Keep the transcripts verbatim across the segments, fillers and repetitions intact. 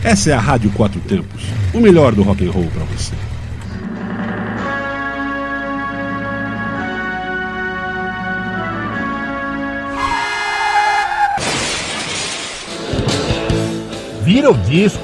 Essa é a Rádio Quatro Tempos, o melhor do rock and roll para você. Vira o disco.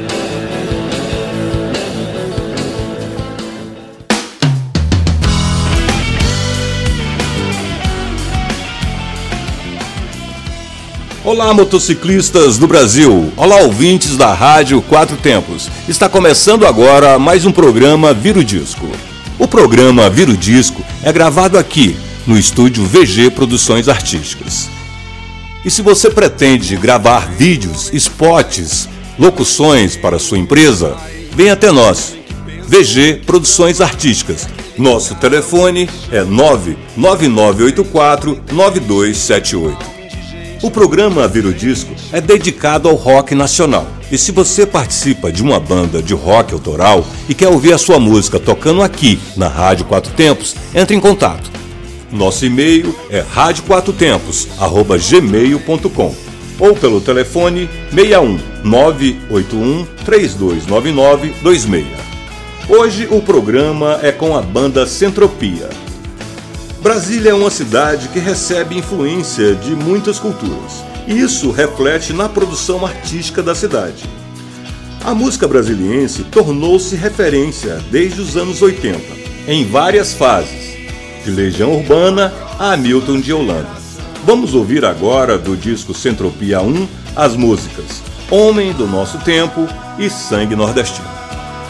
Olá, motociclistas do Brasil! Olá, ouvintes da Rádio Quatro Tempos! Está começando agora mais um programa Vira o Disco. O programa Vira o Disco é gravado aqui, no estúdio V G Produções Artísticas. E se você pretende gravar vídeos, spots, locuções para sua empresa, venha até nós, V G Produções Artísticas. Nosso telefone é nove nove nove oito quatro nove dois sete oito. O programa Vira o Disco é dedicado ao rock nacional. E se você participa de uma banda de rock autoral e quer ouvir a sua música tocando aqui na Rádio Quatro Tempos, entre em contato. Nosso e-mail é rádio quatro tempos arroba gmail ponto com ou pelo telefone seis um nove oito um três dois nove nove dois seis. Hoje o programa é com a banda Centropia. Brasília é uma cidade que recebe influência de muitas culturas, e isso reflete na produção artística da cidade. A música brasiliense tornou-se referência desde os anos oitenta, em várias fases, de Legião Urbana a Hamilton de Holanda. Vamos ouvir agora do disco Centropia um as músicas Homem do Nosso Tempo e Sangue Nordestino.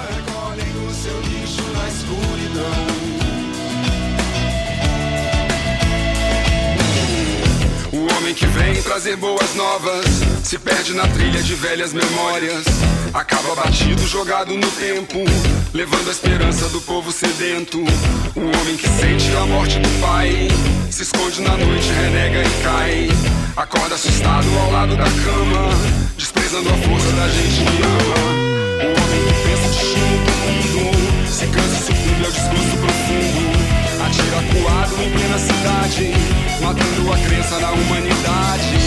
Que vem trazer boas novas, se perde na trilha de velhas memórias, acaba batido, jogado no tempo, levando a esperança do povo sedento. Um homem que sente a morte do pai, se esconde na noite, renega e cai, acorda assustado ao lado da cama, desprezando a força da gente que ama. Um homem que pensa o destino do mundo, se cansa e sucumbe ao desgosto profundo, atira acuado em plena cidade, matando a crença na humanidade.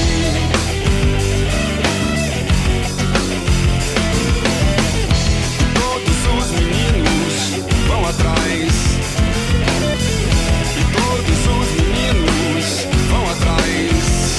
Todos os meninos vão atrás, e todos os meninos vão atrás.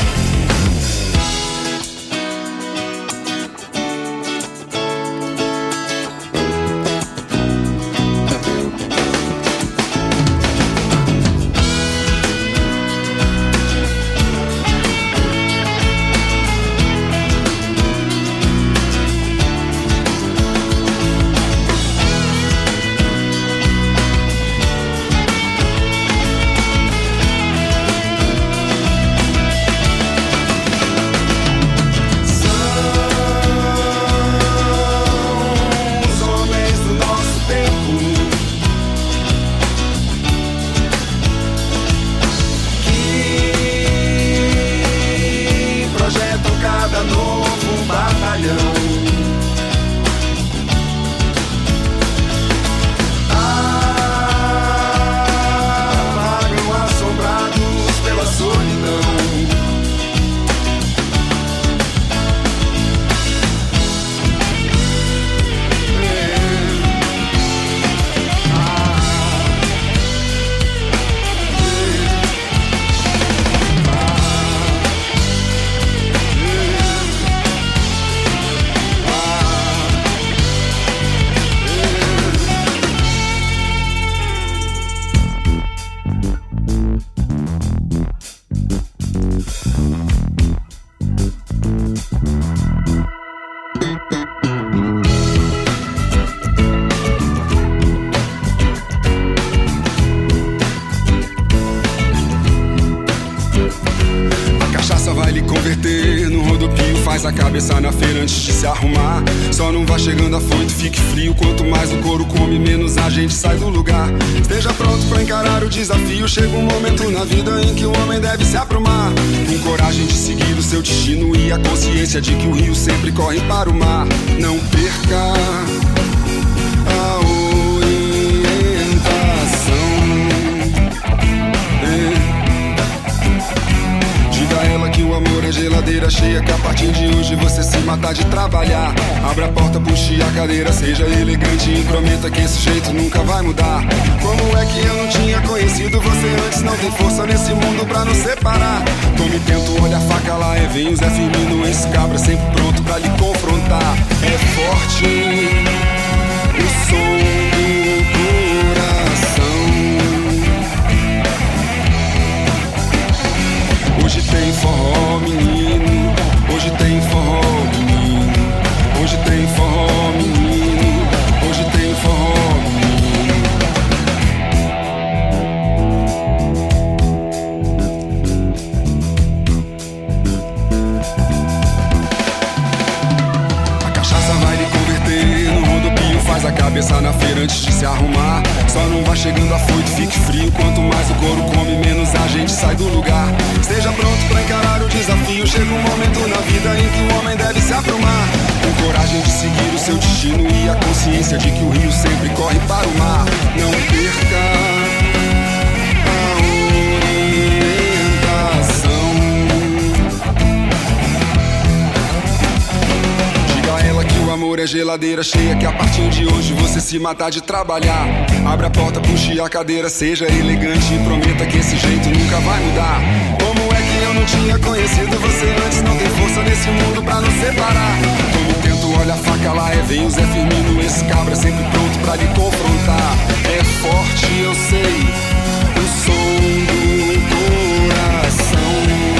A cabeça na feira antes de se arrumar. Só não vá chegando afoito, fique frio. Quanto mais o couro come, menos a gente sai do lugar. Esteja pronto pra encarar o desafio. Chega um momento na vida em que o homem deve se aprumar, com coragem de seguir o seu destino e a consciência de que o rio sempre corre para o mar. Não perca a orientação. É. Diga a ela que o amor é geladeira cheia que a partir de hoje você se matar de trabalhar. Abra a porta, puxe a cadeira, seja elegante e prometa que esse jeito nunca vai mudar. Como é que eu não tinha conhecido você antes? Não tem força nesse mundo pra nos separar. Tome tento, olha a faca lá, é vem o Zé Firmino, esse cabra sempre pronto pra lhe confrontar. É forte o som do coração. Hoje tem forró, menino. Hoje tem forró, menino. Hoje tem forró, menino. Hoje tem forró, menino. A cachaça vai lhe converter no rodopio. Faz a cabeça na feira antes de se arrumar. Só não vai chegando afoito, fique frio. Quanto mais o couro come, menos a gente sai do lugar. Esteja pronto pra encarar o desafio. Chega um momento na vida em que o homem deve se aprumar. Com coragem de seguir o seu destino e a consciência de que o rio sempre corre para o mar. Não perca a orientação. Diga a ela que o amor é geladeira cheia, que a partir de hoje você se matar de trabalhar. Abra a porta, puxe a cadeira, seja elegante e prometa que esse jeito nunca vai mudar. Como é que eu não tinha conhecido você antes? Não tem força nesse mundo pra nos separar. Como tento, olha a faca lá, é vem o Zé Firmino, esse cabra sempre pronto pra lhe confrontar. É forte, eu sei, o som do coração.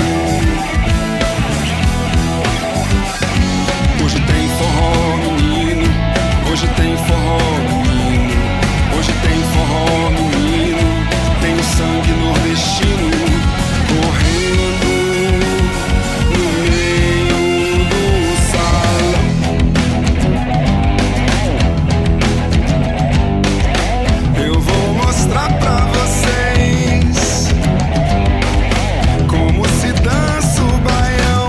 Hoje tem forró, menino. Hoje tem forró, menino. Hoje tem forró, menino. Tem o sangue nordestino correndo no meio do salão. Eu vou mostrar pra vocês como se dança o baião.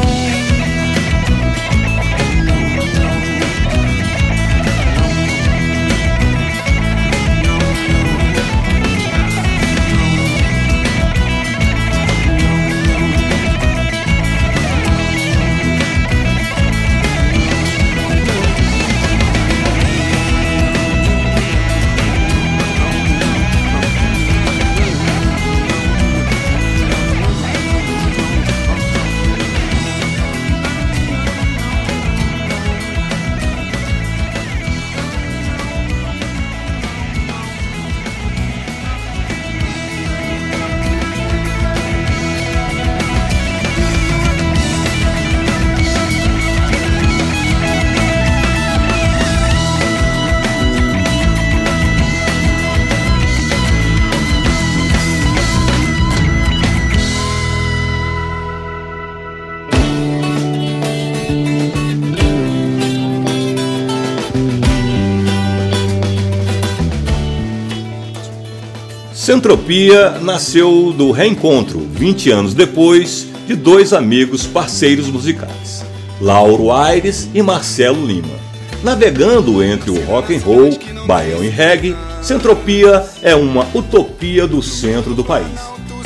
Centropia nasceu do reencontro, vinte anos depois, de dois amigos parceiros musicais, Lauro Aires e Marcelo Lima. Navegando entre o rock and roll, baião e reggae, Centropia é uma utopia do centro do país.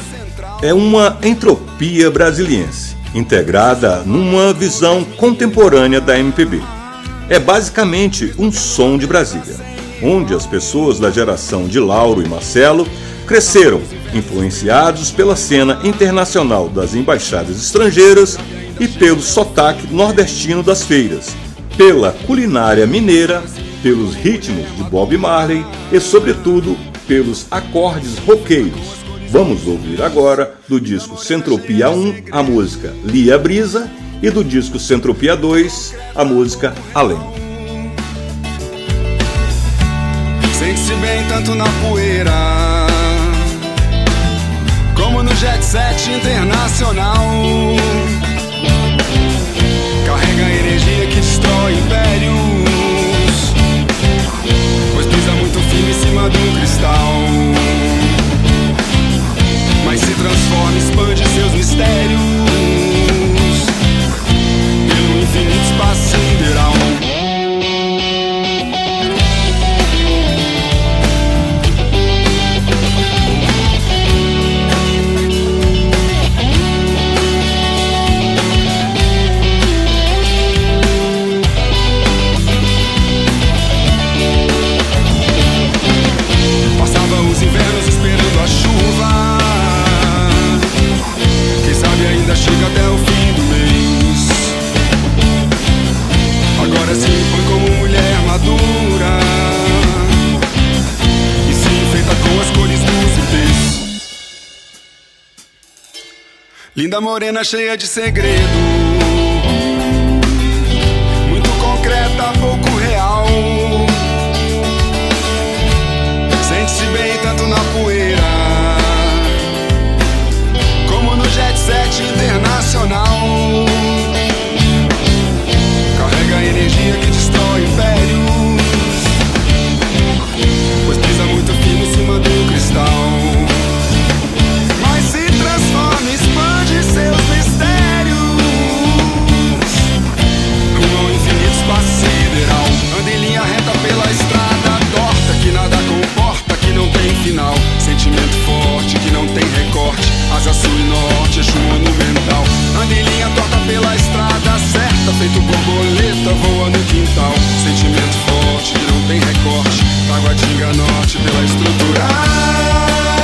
É uma entropia brasiliense, integrada numa visão contemporânea da M P B. É basicamente um som de Brasília, onde as pessoas da geração de Lauro e Marcelo cresceram, influenciados pela cena internacional das embaixadas estrangeiras e pelo sotaque nordestino das feiras, pela culinária mineira, pelos ritmos de Bob Marley e, sobretudo, pelos acordes roqueiros. Vamos ouvir agora do disco Centropia um a música Lia Brisa e do disco Centropia dois a música Além. Sente-se bem tanto na poeira como no jet set internacional. Carrega a energia que destrói impérios, pois pisa muito firme em cima de um cristal. Mas se transforma e expande seus mistérios pelo infinito espaço sideral. Linda morena cheia de segredo, muito concreta, pouco real. Sente-se bem tanto na poeira como no jet set internacional. Carrega a energia que destrói impérios, pois pisa muito fino em cima do cristal. Mas se transforma, expande seus mistérios rumo ao infinito espaço sideral. Anda em linha reta pela estrada torta que nada comporta, que não tem final. Sentimento forte que não tem recorte, asa sul e norte, eixo monumental. Anda em linha torta pela estrada certa, feito borboleta voa no quintal. Sentimento forte que não tem recorte, Taguatinga norte pela estrutura.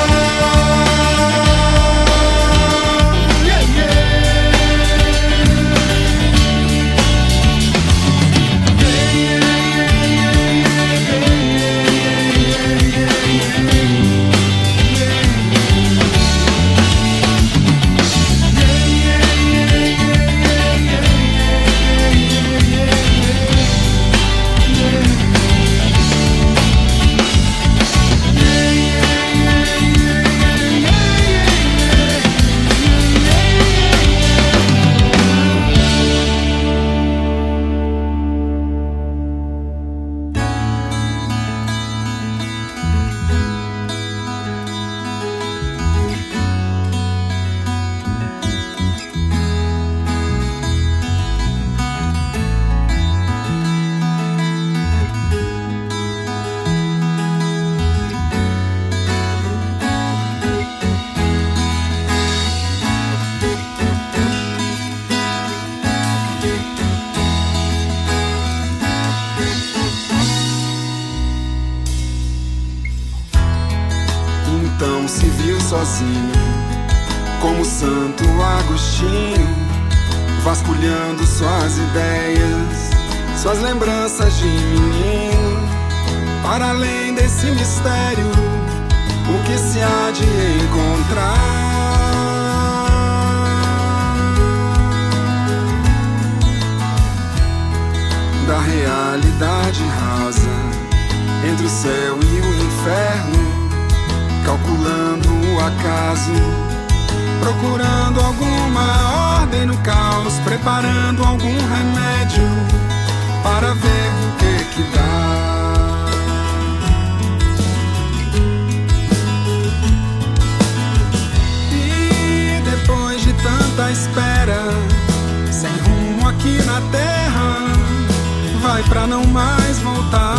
Como Santo Agostinho, vasculhando suas ideias, suas lembranças de menino. Para além desse mistério, o que se há de encontrar? Da realidade rasa, entre o céu e o inferno, calculando o acaso, procurando alguma ordem no caos, preparando algum remédio para ver o que que dá. E depois de tanta espera, sem rumo aqui na terra, vai pra não mais voltar.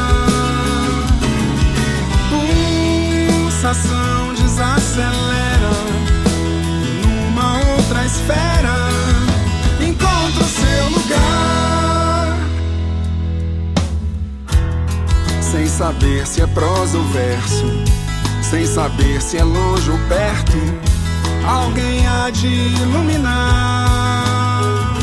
Pulsação desacelera, numa outra esfera encontra o seu lugar. Sem saber se é prosa ou verso, sem saber se é longe ou perto, alguém há de iluminar.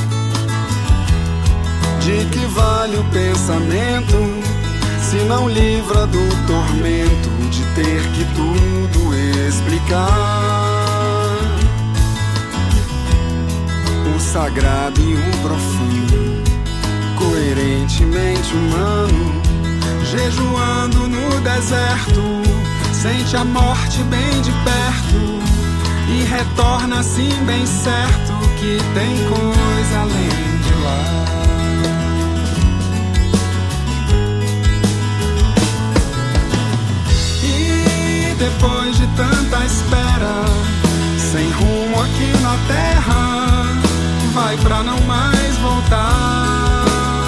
De que vale o pensamento se não livra do tormento de ter que tudo explicar? O sagrado e o profundo, coerentemente humano, jejuando no deserto, sente a morte bem de perto e retorna assim bem certo que tem coisa além de lá. Depois de tanta espera, sem rumo aqui na terra, vai pra não mais voltar.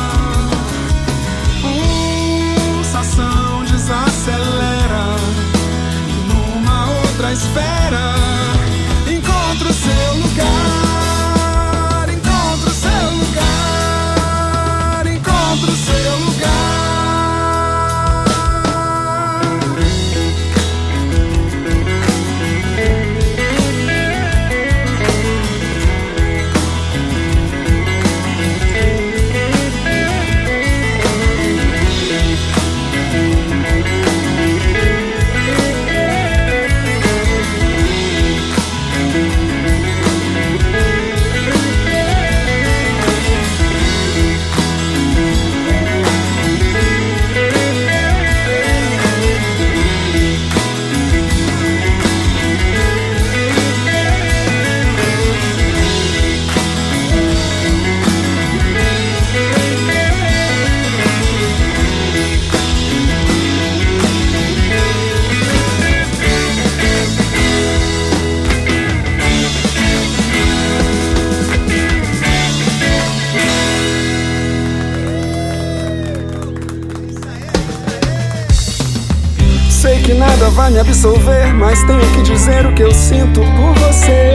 Pulsação desacelera, e numa outra esfera encontra o seu lugar. Encontra o seu lugar. Encontra o seu lugar. nada vai me absolver, mas tenho que dizer o que eu sinto por você.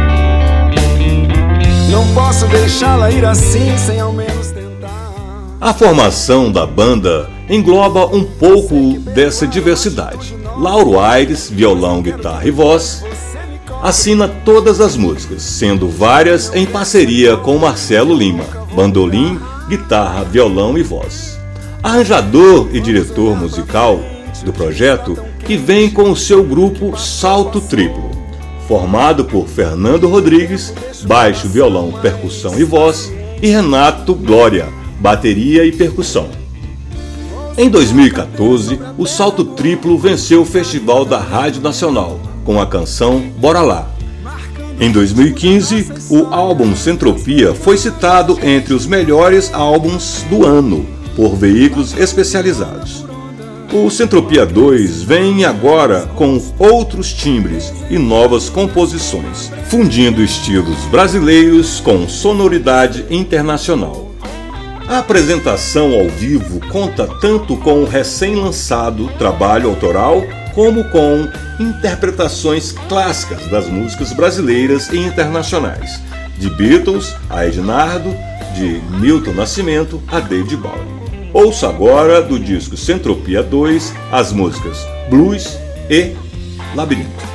Não posso deixá-la ir assim sem ao menos tentar. A formação da banda engloba um pouco dessa diversidade. Lauro Aires, violão, guitarra e voz, assina todas as músicas, sendo várias em parceria com Marcelo Lima, bandolim, guitarra, violão e voz. Arranjador e diretor musical do projeto, que vem com o seu grupo Salto Triplo, formado por Fernando Rodrigues, baixo, violão, percussão e voz, e Renato Glória, bateria e percussão. Em dois mil e quatorze, o Salto Triplo venceu o Festival da Rádio Nacional com a canção Bora Lá. Em dois mil e quinze, o álbum Centropia foi citado entre os melhores álbuns do ano por veículos especializados. O Centropia dois vem agora com outros timbres e novas composições, fundindo estilos brasileiros com sonoridade internacional. A apresentação ao vivo conta tanto com o recém-lançado trabalho autoral, como com interpretações clássicas das músicas brasileiras e internacionais, de Beatles a Ednardo, de Milton Nascimento a David Bowie. Ouça agora do disco Centropia dois as músicas Blues e Labirinto.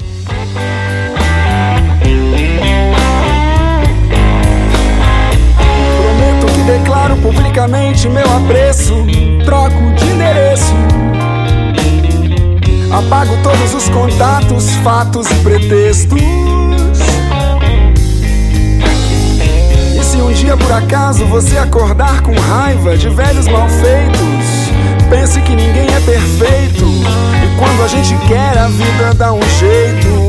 Declaro publicamente meu apreço, troco de endereço, apago todos os contatos, fatos e pretextos. E se um dia por acaso você acordar com raiva de velhos malfeitos, pense que ninguém é perfeito, e quando a gente quer a vida dá um jeito.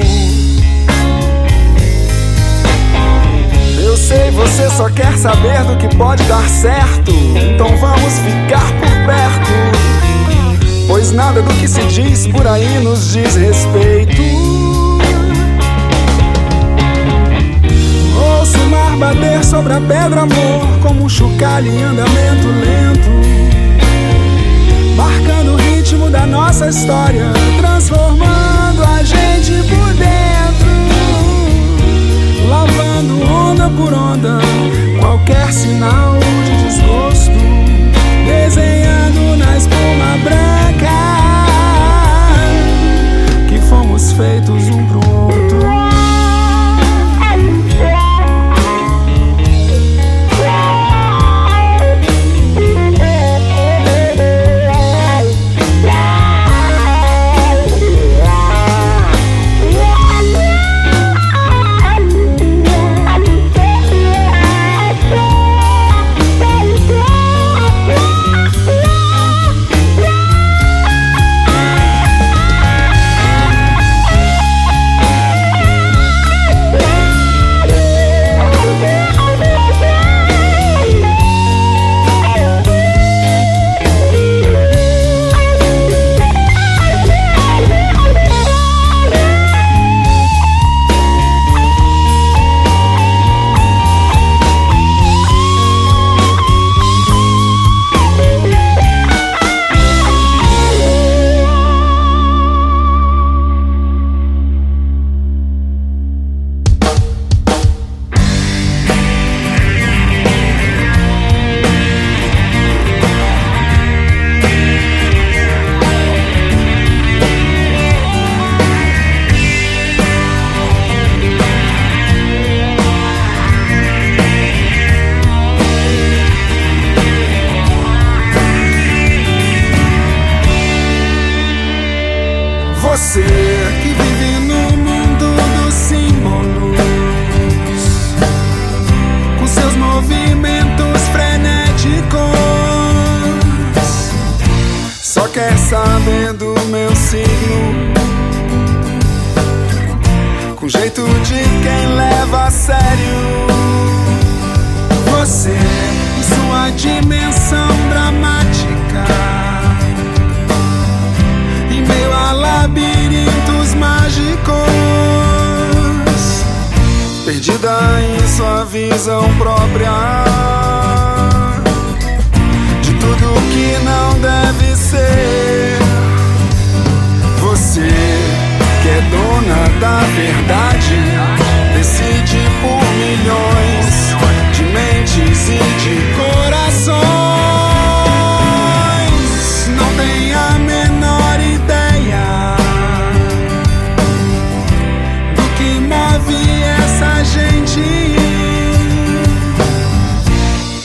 Eu sei, você só quer saber do que pode dar certo, então vamos ficar por perto, pois nada do que se diz por aí nos diz respeito. Ouço o mar bater sobre a pedra, amor, como um chocalho em andamento lento, marcando o ritmo da nossa história, transformando a gente por dentro, lavando onda por onda qualquer sinal de desgosto, desenhando na espuma branca que fomos feitos um pro outro. Você que vive no mundo dos símbolos, com seus movimentos frenéticos, só quer saber do meu signo, com jeito de quem leva a sério. Você e sua dimensão dramática, em meio a labirintos mágicos, perdida em sua visão própria de tudo que não deve ser.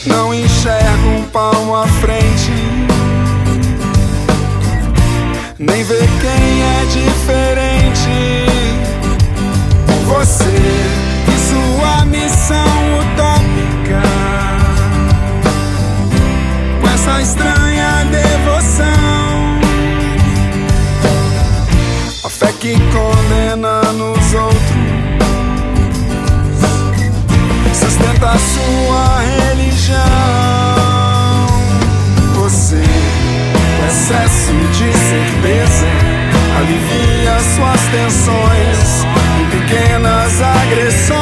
não enxerga um palmo à frente, nem vê quem é diferente. Você e sua missão utópica, com essa estranha devoção, a fé que condena nos outros sustenta a sua religião. Você, com excesso de certeza, alivia suas tensões em pequenas agressões.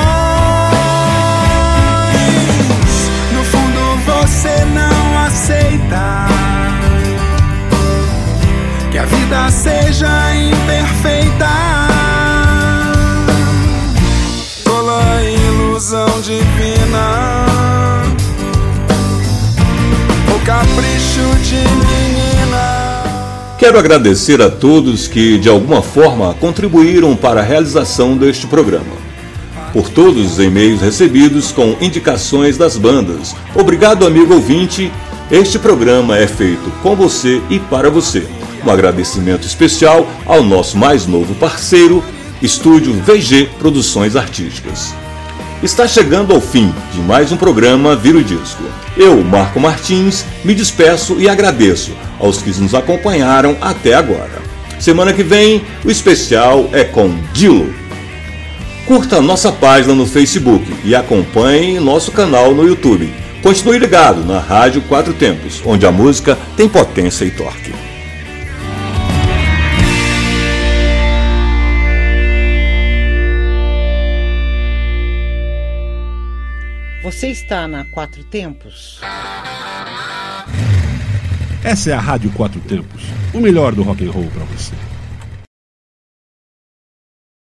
No fundo você não aceita que a vida seja imperfeita, tola ilusão divina, o capricho de menina. Quero agradecer a todos que, de alguma forma, contribuíram para a realização deste programa. Por todos os e-mails recebidos com indicações das bandas. Obrigado, amigo ouvinte. Este programa é feito com você e para você. Um agradecimento especial ao nosso mais novo parceiro, Estúdio V G Produções Artísticas. Está chegando ao fim de mais um programa Vira o Disco. Eu, Marco Martins, me despeço e agradeço aos que nos acompanharam até agora. Semana que vem, o especial é com Dilo. Curta nossa página no Facebook e acompanhe nosso canal no YouTube. Continue ligado na Rádio Quatro Tempos, onde a música tem potência e torque. Você está na Quatro Tempos? Essa é a Rádio Quatro Tempos, o melhor do rock and roll para você.